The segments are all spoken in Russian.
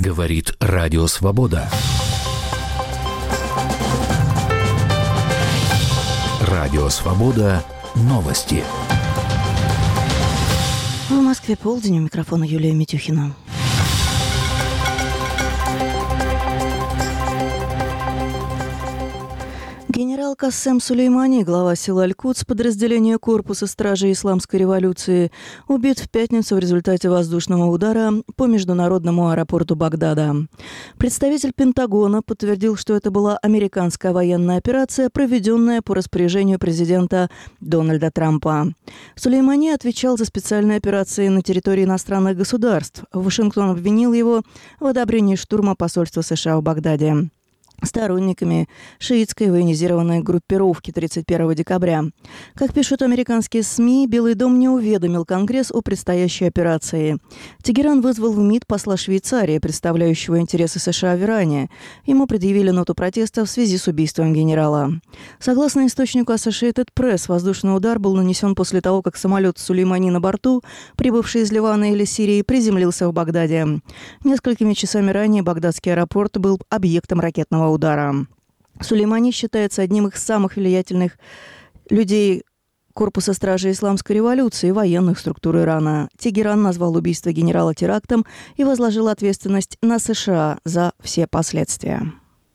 Говорит Радио Свобода. Радио Свобода. Новости. В Москве полдень. У микрофона Юлия Митюхина. Генерал Кассем Сулеймани, глава сил Аль-Кудс подразделения корпуса стражей Исламской революции, убит в пятницу в результате воздушного удара по международному аэропорту Багдада. Представитель Пентагона подтвердил, что это была американская военная операция, проведенная по распоряжению президента Дональда Трампа. Сулеймани отвечал за специальные операции на территории иностранных государств. Вашингтон обвинил его в одобрении штурма посольства США в Багдаде сторонниками шиитской военизированной группировки 31 декабря. Как пишут американские СМИ, Белый дом не уведомил Конгресс о предстоящей операции. Тегеран вызвал в МИД посла Швейцарии, представляющего интересы США в Иране. Ему предъявили ноту протеста в связи с убийством генерала. Согласно источнику Associated Press, воздушный удар был нанесен после того, как самолет Сулеймани на борту, прибывший из Ливана или Сирии, приземлился в Багдаде. Несколькими часами ранее багдадский аэропорт был объектом ракетного удара. Сулеймани считается одним из самых влиятельных людей корпуса стражей Исламской революции и военных структур Ирана. Тегеран назвал убийство генерала терактом и возложил ответственность на США за все последствия.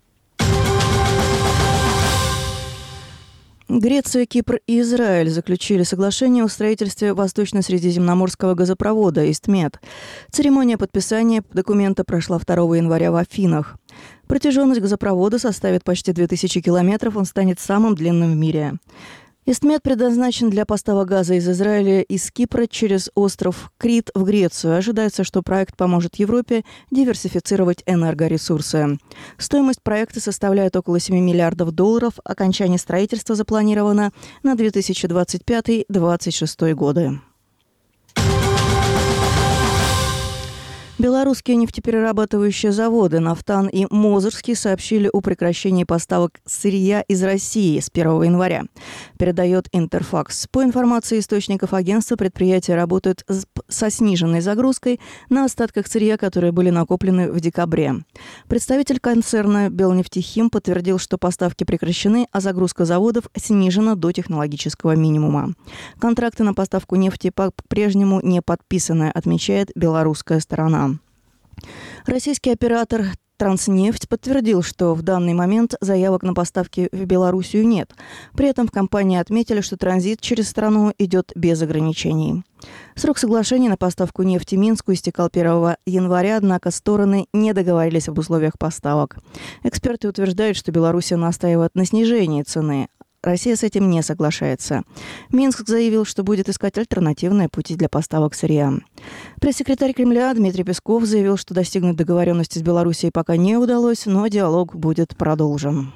Греция, Кипр и Израиль заключили соглашение о строительстве восточно-средиземноморского газопровода «Истмед». Церемония подписания документа прошла 2 января в Афинах. Протяженность газопровода составит почти 2000 километров, он станет самым длинным в мире. «Истмед» предназначен для поставок газа из Израиля из Кипра через остров Крит в Грецию. Ожидается, что проект поможет Европе диверсифицировать энергоресурсы. Стоимость проекта составляет около $7 миллиардов. Окончание строительства запланировано на 2025-2026 годы. Белорусские нефтеперерабатывающие заводы «Нафтан» и «Мозырский» сообщили о прекращении поставок сырья из России с 1 января, передает Интерфакс. По информации источников агентства, предприятия работают со сниженной загрузкой на остатках сырья, которые были накоплены в декабре. Представитель концерна «Белнефтехим» подтвердил, что поставки прекращены, а загрузка заводов снижена до технологического минимума. Контракты на поставку нефти по-прежнему не подписаны, отмечает белорусская сторона. Российский оператор «Транснефть» подтвердил, что в данный момент заявок на поставки в Белоруссию нет. При этом в компании отметили, что транзит через страну идет без ограничений. Срок соглашения на поставку нефти Минску истекал 1 января, однако стороны не договорились об условиях поставок. Эксперты утверждают, что Белоруссия настаивает на снижении цены. Россия с этим не соглашается. Минск заявил, что будет искать альтернативные пути для поставок сырья. Пресс-секретарь Кремля Дмитрий Песков заявил, что достигнуть договоренности с Белоруссией пока не удалось, но диалог будет продолжен.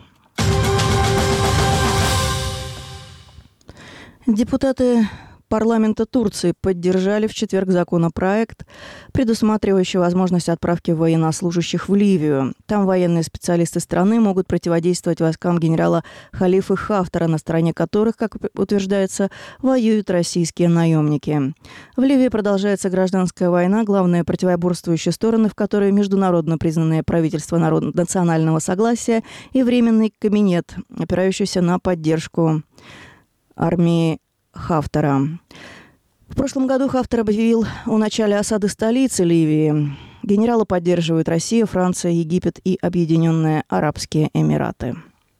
Депутаты парламента Турции поддержали в четверг законопроект, предусматривающий возможность отправки военнослужащих в Ливию. Там военные специалисты страны могут противодействовать войскам генерала Халифы Хафтара, на стороне которых, как утверждается, воюют российские наемники. В Ливии продолжается гражданская война, главные противоборствующие стороны, в которой международно признанное правительство национального согласия и временный кабинет, опирающийся на поддержку армии Хафтара. В прошлом году Хафтар объявил о начале осады столицы Ливии. Генерала поддерживают Россия, Франция, Египет и Объединенные Арабские Эмираты.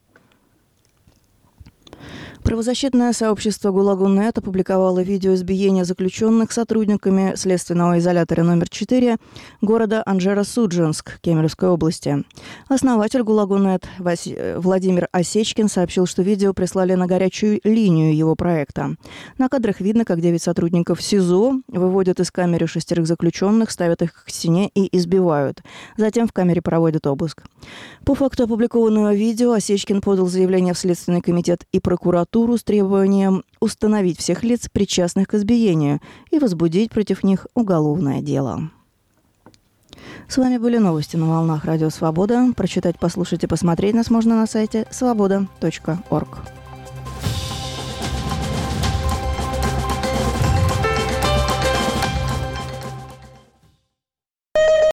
Правозащитное сообщество «ГУЛАГу.нет» опубликовало видео избиения заключенных сотрудниками следственного изолятора номер 4 города Анжеро-Судженск Кемеровской области. Основатель «ГУЛАГу.нет» Владимир Осечкин сообщил, что видео прислали на горячую линию его проекта. На кадрах видно, как 9 сотрудников СИЗО выводят из камеры 6 заключенных, ставят их к стене и избивают. Затем в камере проводят обыск. По факту опубликованного видео Осечкин подал заявление в Следственный комитет и прокуратуру с требованием установить всех лиц, причастных к избиению, и возбудить против них уголовное дело. С вами были новости на волнах Радио Свобода. Прочитать, послушать и посмотреть нас можно на сайте svoboda.org.